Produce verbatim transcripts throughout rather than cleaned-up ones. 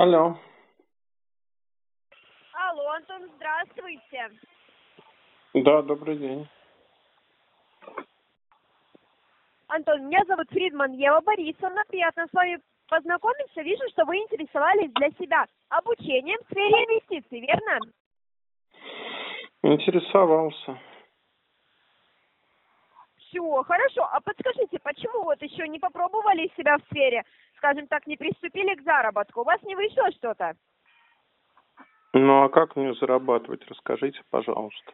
Алло. Алло, Антон, здравствуйте. Да, добрый день. Антон, меня зовут Фридман Ева Борисовна. Приятно с вами познакомиться. Вижу, что вы интересовались для себя обучением в сфере инвестиций, верно? Интересовался. Все, хорошо. А подскажите, почему вот еще не попробовали себя в сфере, скажем так, не приступили к заработку? У вас не вышло что-то? Ну а как мне зарабатывать? Расскажите, пожалуйста.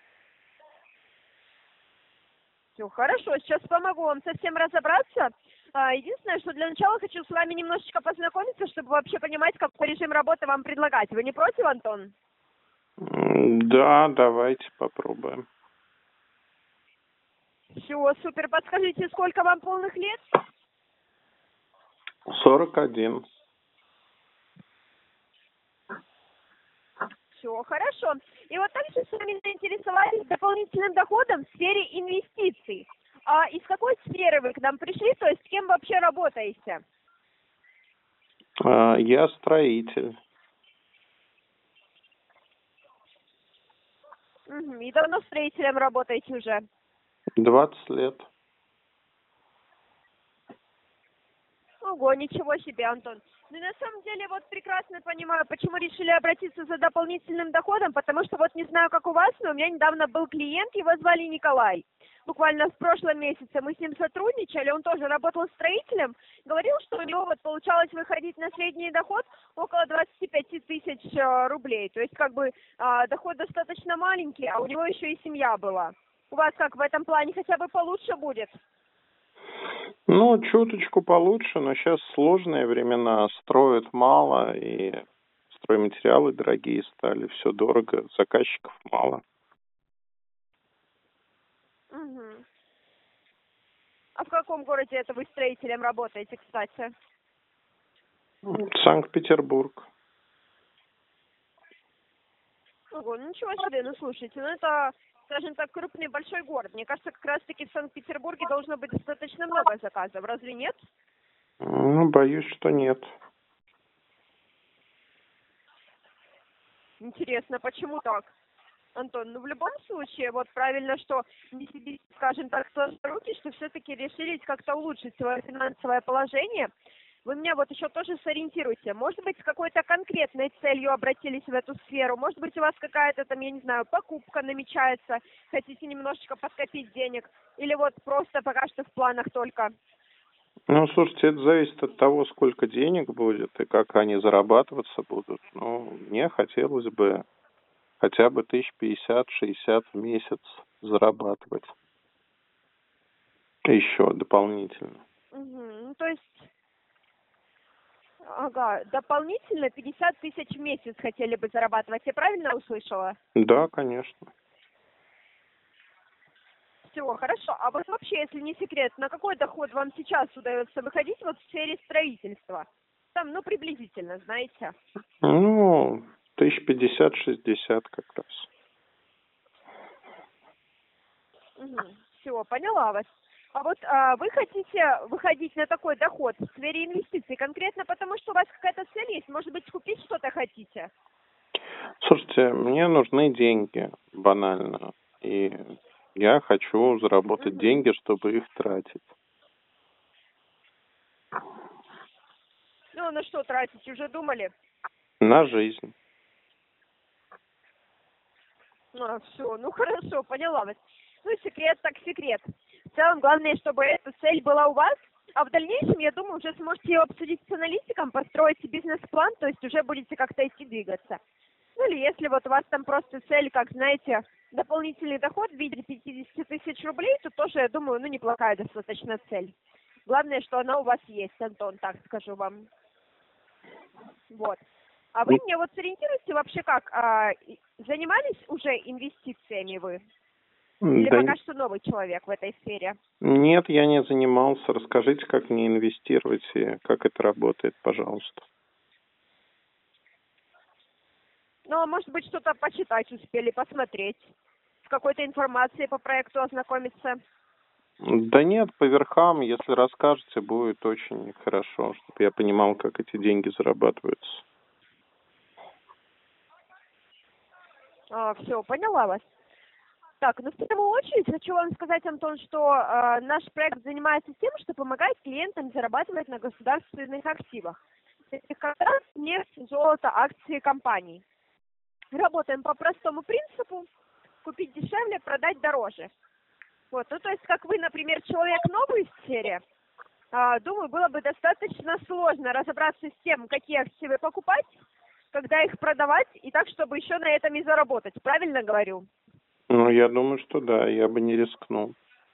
Все, хорошо. Сейчас помогу вам совсем разобраться. А, Единственное, что для начала хочу с вами немножечко познакомиться, чтобы вообще понимать, какой режим работы вам предлагать. Вы не против, Антон? М, Да, давайте попробуем. Все, супер. Подскажите, сколько вам полных лет? сорок один. Все, хорошо. И вот также с вами заинтересовались дополнительным доходом в сфере инвестиций. А из какой сферы вы к нам пришли, то есть с кем вообще работаете? А, Я строитель. Мгм. И давно строителем работаете уже? двадцать лет. Ого, ничего себе, Антон. Ну, на самом деле, вот прекрасно понимаю, почему решили обратиться за дополнительным доходом, потому что вот не знаю, как у вас, но у меня недавно был клиент, его звали Николай. Буквально в прошлом месяце мы с ним сотрудничали, он тоже работал строителем, говорил, что у него вот получалось выходить на средний доход около двадцати пяти тысяч э, рублей. То есть, как бы, э, доход достаточно маленький, а у него еще и семья была. У вас как в этом плане хотя бы получше будет? Ну, чуточку получше, но сейчас сложные времена. Строят мало, и стройматериалы дорогие стали. Все дорого, заказчиков мало. Мгм. А в каком городе это вы строителем работаете, кстати? М, Санкт-Петербург. Ого, ну ничего себе, ну слушайте, ну это, скажем так, крупный большой город. Мне кажется, как раз-таки в Санкт-Петербурге должно быть достаточно много заказов, разве нет? Ну, боюсь, что нет. Интересно, почему так? Антон, ну в любом случае, вот правильно, что не себе, скажем так, сложили руки, что все-таки решились как-то улучшить свое финансовое положение. Вы меня вот еще тоже сориентируйте. Может быть, с какой-то конкретной целью обратились в эту сферу? Может быть, у вас какая-то там, я не знаю, покупка намечается, хотите немножечко подкопить денег? Или вот просто пока что в планах только? Ну, слушайте, это зависит от того, сколько денег будет и как они зарабатываться будут. Ну, мне хотелось бы хотя бы тысяч пятьдесят-шестьдесят в месяц зарабатывать. Еще дополнительно. Угу. Ну, то есть, ага, дополнительно пятьдесят тысяч в месяц хотели бы зарабатывать. Я правильно услышала? Да, конечно. Все, хорошо. А вот вообще, если не секрет, на какой доход вам сейчас удается выходить вот в сфере строительства? Там, ну, приблизительно, знаете. Ну, тысяч пятьдесят-шестьдесят как раз. Угу. Все, поняла вас. А вот а, вы хотите выходить на такой доход в сфере инвестиций конкретно потому, что у вас какая-то цель есть? Может быть, купить что-то хотите? Слушайте, мне нужны деньги, банально. И я хочу заработать Угу. деньги, чтобы их тратить. Ну, на что тратить, уже думали? На жизнь. А, все, ну хорошо, поняла вас. Ну, секрет так секрет. В целом, главное, чтобы эта цель была у вас, а в дальнейшем, я думаю, уже сможете ее обсудить с аналитиком, построить бизнес-план, то есть уже будете как-то идти двигаться. Ну, или если вот у вас там просто цель, как, знаете, дополнительный доход в виде пятьдесят тысяч рублей, то тоже, я думаю, ну, неплохая достаточно цель. Главное, что она у вас есть, Антон, так скажу вам. Вот. А вы мне вот сориентируете вообще как? А, и- занимались уже инвестициями вы? Или Да пока что новый человек в этой сфере? нет, я не занимался. Расскажите, как мне инвестировать и как это работает, пожалуйста. Ну, а может быть, что-то почитать успели, посмотреть, с какой-то информацией по проекту ознакомиться? Да нет, по верхам, если расскажете, будет очень хорошо, чтобы я понимал, как эти деньги зарабатываются. А, все, поняла вас. Так, ну в первую очередь хочу вам сказать, Антон, что э, наш проект занимается тем, что помогает клиентам зарабатывать на государственных активах. Таких как раз нефть, золото, акции компаний. Работаем по простому принципу: купить дешевле, продать дороже. Вот, ну то есть, как вы, например, человек новый в сфере, э, думаю, было бы достаточно сложно разобраться с тем, какие активы покупать, когда их продавать, и так, чтобы еще на этом и заработать. Правильно говорю? Ну, я думаю, что да, я бы не рискнул.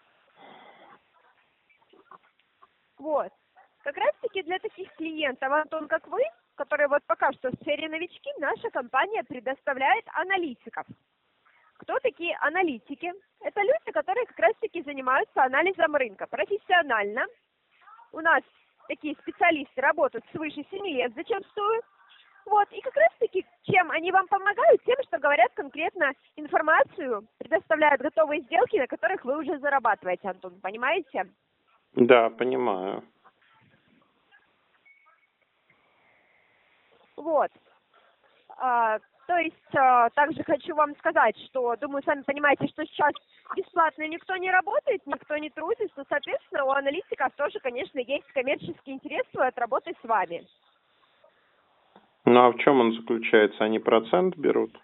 Вот. Как раз-таки для таких клиентов, Антон, как вы, которые вот пока что в сфере новички, наша компания предоставляет аналитиков. Кто такие аналитики? Это люди, которые как раз-таки занимаются анализом рынка профессионально. У нас такие специалисты работают свыше семи лет зачастую. Вот, и как раз-таки, чем они вам помогают? Тем, что говорят конкретно информацию, предоставляют готовые сделки, на которых вы уже зарабатываете, Антон, понимаете? Да, понимаю. Вот. А, то есть, а, также хочу вам сказать, что, думаю, сами понимаете, что сейчас бесплатно никто не работает, никто не трудится, соответственно, у аналитиков тоже, конечно, есть коммерческий интерес от работы с вами. Ну, а в чем он заключается? Они процент берут?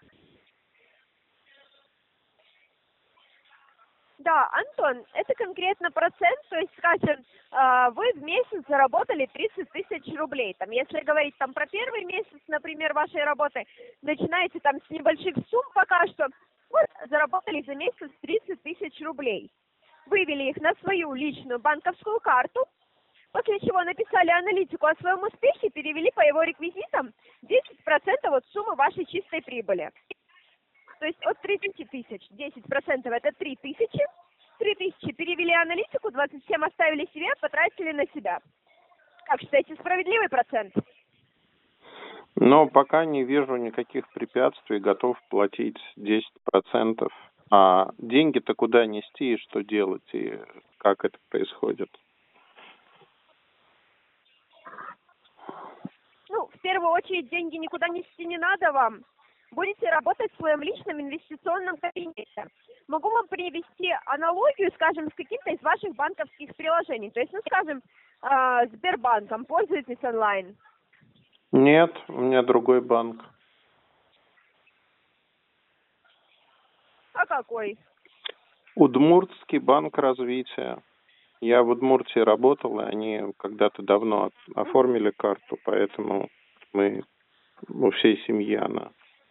Да, Антон, это конкретно процент, то есть, скажем, э, вы в месяц заработали тридцать тысяч рублей. Там, если говорить там про первый месяц, например, вашей работы, начинаете там с небольших сумм пока что, вот, заработали за месяц тридцать тысяч рублей. Вывели их на свою личную банковскую карту, после чего написали аналитику о своем успехе, перевели по его реквизитам десять процентов от суммы вашей чистой прибыли. То есть от тридцати тысяч десять процентов это три тысячи, три тысячи перевели аналитику, двадцать семь оставили себе, потратили на себя. Как считаете, справедливый процент? Но пока не вижу никаких препятствий, готов платить десять процентов. А деньги-то куда нести и что делать, и как это происходит? Ну, в первую очередь, деньги никуда нести не надо вам. Будете работать в своем личном инвестиционном кабинете. Могу вам привести аналогию, скажем, с каким-то из ваших банковских приложений. То есть, ну, скажем, э, Сбербанком пользуетесь онлайн? Нет, у меня другой банк. А какой? Удмуртский банк развития. Я в Удмуртии работал, и они когда-то давно оформили карту, поэтому мы у всей семьи она.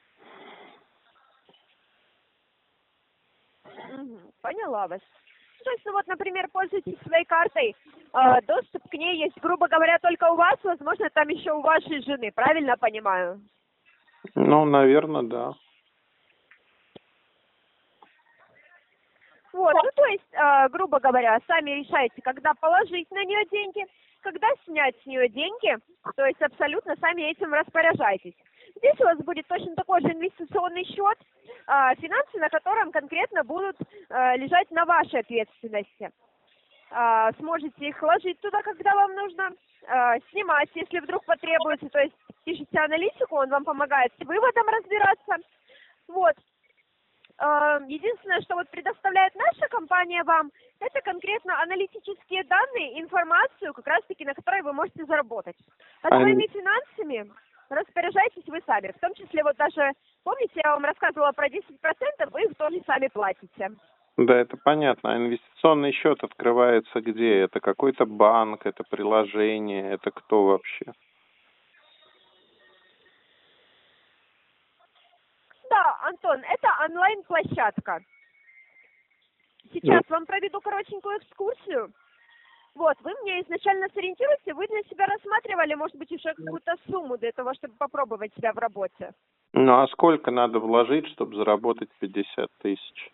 Угу, поняла вас. То есть, ну вот, например, пользуетесь своей картой, э, доступ к ней есть, грубо говоря, только у вас, возможно, там еще у вашей жены, правильно понимаю? Ну, наверное, да. Вот, ну то есть, э, грубо говоря, сами решаете, когда положить на нее деньги, когда снять с нее деньги, то есть абсолютно сами этим распоряжаетесь. Здесь у вас будет точно такой же инвестиционный счет, э, финансы на котором конкретно будут э, лежать на вашей ответственности. Э, сможете их вложить туда, когда вам нужно, э, снимать, если вдруг потребуется, то есть пишите аналитику, он вам помогает с выводом разбираться. Вот. Единственное, что вот предоставляет наша компания вам, это конкретно аналитические данные, информацию, как раз-таки на которой вы можете заработать. А своими финансами распоряжайтесь вы сами. В том числе, вот даже, помните, я вам рассказывала про десять процентов, вы их тоже сами платите. Да, это понятно. А инвестиционный счет открывается где? Это какой-то банк, это приложение, это кто вообще? Да, Антон, это онлайн-площадка. Сейчас вам проведу коротенькую экскурсию. Вот, вы мне изначально сориентируете, вы для себя рассматривали, может быть, уже какую-то сумму для того, чтобы попробовать себя в работе. Ну, а сколько надо вложить, чтобы заработать пятьдесят тысяч?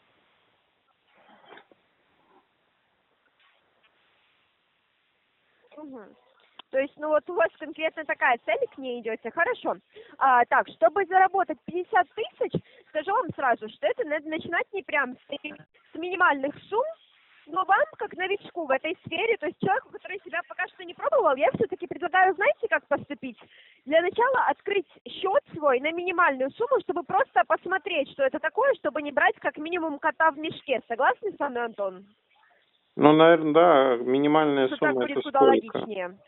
Угу. То есть, ну вот у вас конкретно такая цель, к ней идете, хорошо. А, так, чтобы заработать пятьдесят тысяч, скажу вам сразу, что это надо начинать не прям с, таких, с минимальных сумм, Но вам, как новичку в этой сфере, то есть человеку, который себя пока что не пробовал, я все-таки предлагаю, знаете, как поступить? Для начала открыть счет свой на минимальную сумму, чтобы просто посмотреть, что это такое, чтобы не брать как минимум кота в мешке. Согласны со мной, Антон? Ну, наверное, да, минимальная Что так сумма будет это куда сколько? логичнее.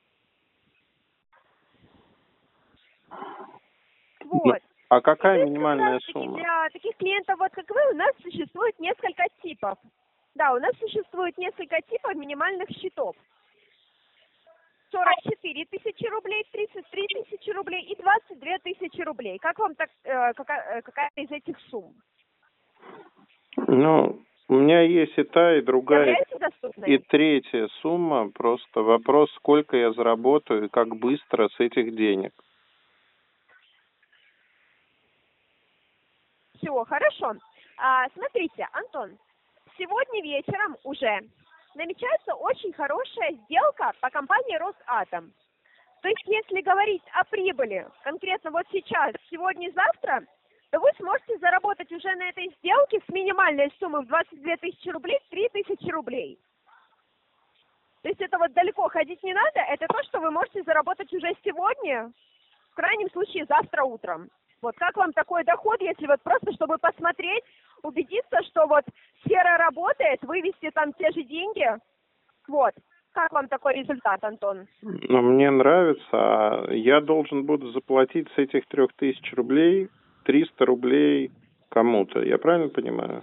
Ну, Вот. а И то какая есть как минимальная раз-таки сумма? для таких клиентов, вот как вы, у нас существует несколько типов. Да, у нас существует несколько типов минимальных счетов. сорок четыре тысячи рублей, тридцать три тысячи рублей и двадцать две тысячи рублей. Как вам так, э, какая, какая из этих сумм? Ну, у меня есть и та, и другая, Является доступной? и третья сумма. Просто вопрос, сколько я заработаю и как быстро с этих денег. Все, хорошо. А, смотрите, Антон, сегодня вечером уже намечается очень хорошая сделка по компании «Росатом». То есть, если говорить о прибыли, конкретно вот сейчас, сегодня-завтра, то вы сможете заработать уже на этой сделке с минимальной суммы в двадцать две тысячи рублей три тысячи рублей. То есть это вот далеко ходить не надо, это то, что вы можете заработать уже сегодня, в крайнем случае завтра утром. Вот как вам такой доход, если вот просто, чтобы посмотреть, убедиться, что вот сфера работает, вывести там те же деньги, вот. Как вам такой результат, Антон? Ну, мне нравится, а я должен буду заплатить с этих трех тысяч рублей триста рублей кому-то. Я правильно понимаю?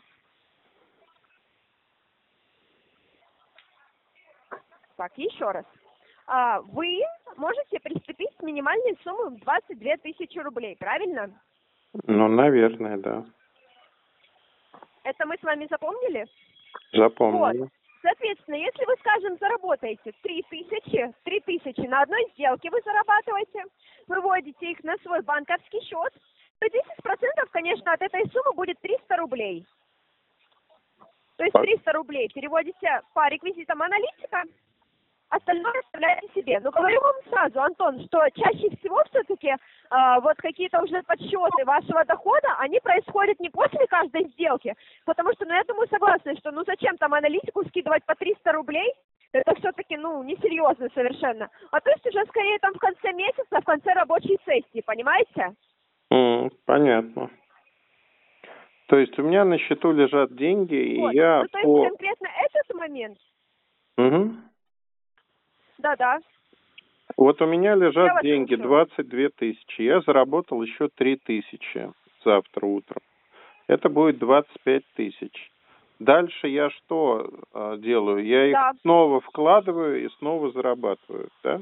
Так, еще раз. А, вы можете приступить с минимальной суммы в двадцать две тысячи рублей, правильно? Ну, наверное, да. Это мы с вами запомнили? Запомнил. Вот. Соответственно, если вы, скажем, заработаете три тысячи, три тысячи на одной сделке вы зарабатываете, выводите их на свой банковский счет, то десять процентов, конечно, от этой суммы будет триста рублей. То есть триста рублей переводите по реквизитам аналитика, остальное оставляете себе. Но говорю вам сразу, Антон, что чаще всего все-таки э, вот какие-то уже подсчеты вашего дохода, они происходят не после каждой сделки, потому что, ну, я думаю, согласна, что ну зачем там аналитику скидывать по триста рублей, это все-таки, ну, несерьезно совершенно. А то есть уже скорее там в конце месяца, в конце рабочей сессии, понимаете? Mm, понятно. То есть у меня на счету лежат деньги, Вот. и я Ну, то есть по... конкретно этот момент, Угу. да-да. Вот у меня Я лежат вас деньги слушаю. двадцать две тысячи. Я заработал еще три тысячи завтра утром. Это будет двадцать пять тысяч. Дальше я что э, делаю? Я их Да. снова вкладываю и снова зарабатываю, да?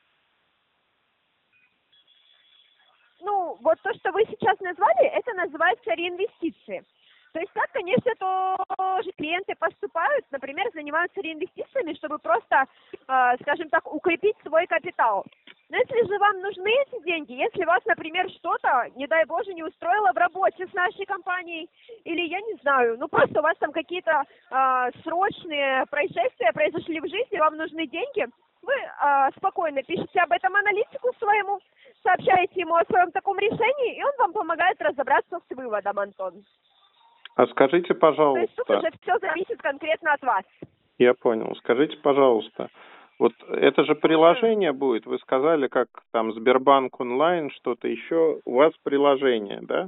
Ну, вот то, что вы сейчас назвали, это называется реинвестиции. То есть так, конечно, тоже клиенты поступают, например, занимаются реинвестициями, чтобы просто, э, скажем так, укрепить свой капитал. Но если же вам нужны эти деньги, если вас, например, что-то, не дай Боже, не устроило в работе с нашей компанией, или я не знаю, ну просто у вас там какие-то э, срочные происшествия произошли в жизни, вам нужны деньги, вы э, спокойно пишете об этом аналитику своему, сообщаете ему о своем таком решении, и он вам помогает разобраться с выводом, Антон. А скажите, То есть тут пожалуйста... уже все зависит конкретно от вас. Я понял. Скажите, пожалуйста, вот это же приложение будет, вы сказали, как там Сбербанк онлайн, что-то еще, у вас приложение, да?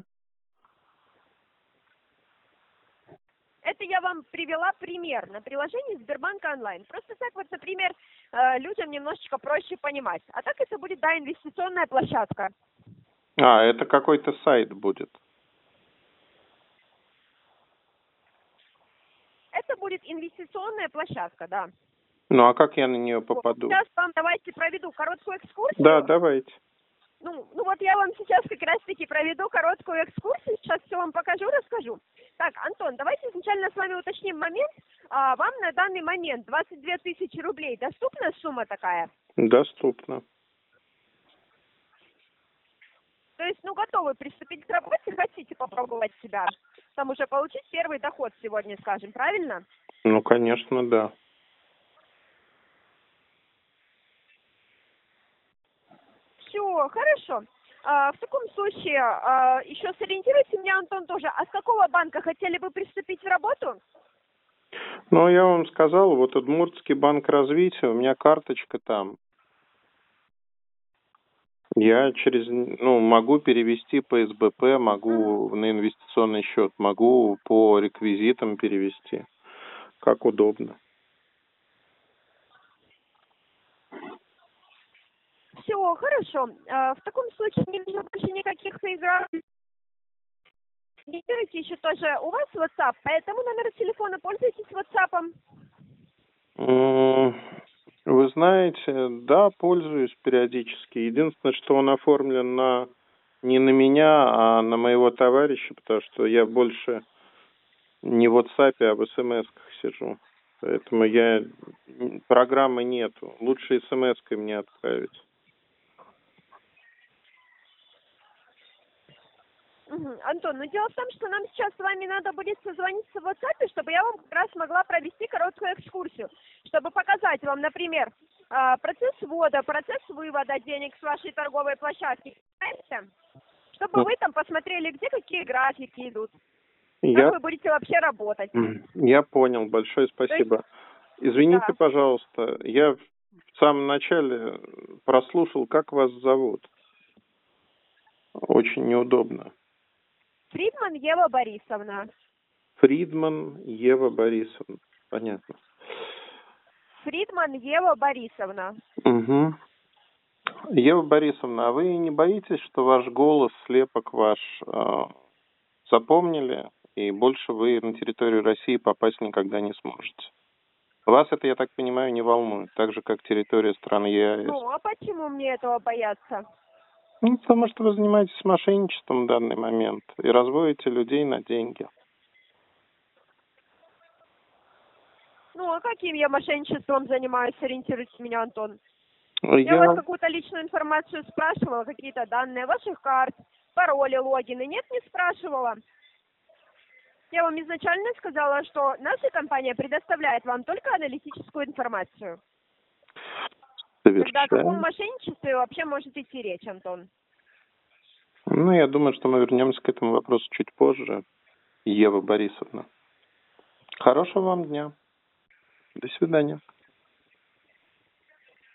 Это я вам привела пример на приложении Сбербанка онлайн. Просто так вот, например, э, людям немножечко проще понимать. А так это будет, да, инвестиционная площадка. А, это какой-то сайт будет. Это будет инвестиционная площадка, да. Ну, а как я на нее попаду? Вот. Сейчас вам давайте проведу короткую экскурсию. Да, давайте. Ну, ну вот я вам сейчас как раз-таки проведу короткую экскурсию, сейчас все вам покажу, расскажу. Так, Антон, давайте изначально с вами уточним момент. А, вам на данный момент двадцать две тысячи рублей доступна сумма такая? Доступно. То есть, ну, готовы приступить к работе, хотите попробовать себя, там уже получить первый доход сегодня, скажем, правильно? Ну, конечно, да. Все, хорошо. А, в таком случае, а, еще сориентируйте меня, Антон, тоже. А с какого банка хотели бы приступить в работу? Ну, я вам сказал, вот Удмуртский банк развития, у меня карточка там. Я через, ну, могу перевести по эс бэ пэ, могу на инвестиционный счет, могу по реквизитам перевести, как удобно. Все, хорошо. А, В таком случае не нужно больше никаких игр. Регистрируйте еще тоже у вас WhatsApp, по этому номеру телефона пользуетесь WhatsApp. М, Вы знаете, да, пользуюсь периодически. Единственное, что он оформлен на не на меня, а на моего товарища, потому что я больше не в WhatsApp, а в эс эм эсках сижу. Поэтому я программы нету. Лучше эс эм эской мне отправить. Мгм. Антон, ну дело в том, что нам сейчас с вами надо будет созвониться в WhatsApp, чтобы я вам как раз могла провести короткую экскурсию, чтобы показать вам, например, а, процесс ввода, процесс вывода денег с вашей торговой площадки, понимаете? Чтобы вы там посмотрели, где какие графики идут, как Я, вы будете вообще работать. я понял. Большое То есть, спасибо. Извините, да, пожалуйста, я в самом начале прослушал, как вас зовут. Очень неудобно. Фридман Ева Борисовна. Фридман Ева Борисовна. Понятно. Фридман Ева Борисовна. Угу. Ева Борисовна, а вы не боитесь, что ваш голос, слепок ваш э, запомнили, и больше вы на территорию России попасть никогда не сможете? Вас это, я так понимаю, не волнует, так же, как территория стран е а эс. Ну, а почему мне этого бояться? Ну, потому что вы занимаетесь мошенничеством в данный момент и разводите людей на деньги. Ну, а каким я мошенничеством занимаюсь, ориентируйте меня, Антон? Я Я... у вас какую-то личную информацию спрашивала, какие-то данные ваших карт, пароли, логины. Нет, не спрашивала. Я вам изначально сказала, что наша компания предоставляет вам только аналитическую информацию. Тогда о каком Совершенно. мошенничестве вообще может идти речь, Антон? Ну, я думаю, что мы вернемся к этому вопросу чуть позже. Ева Борисовна. Хорошего вам дня. До свидания.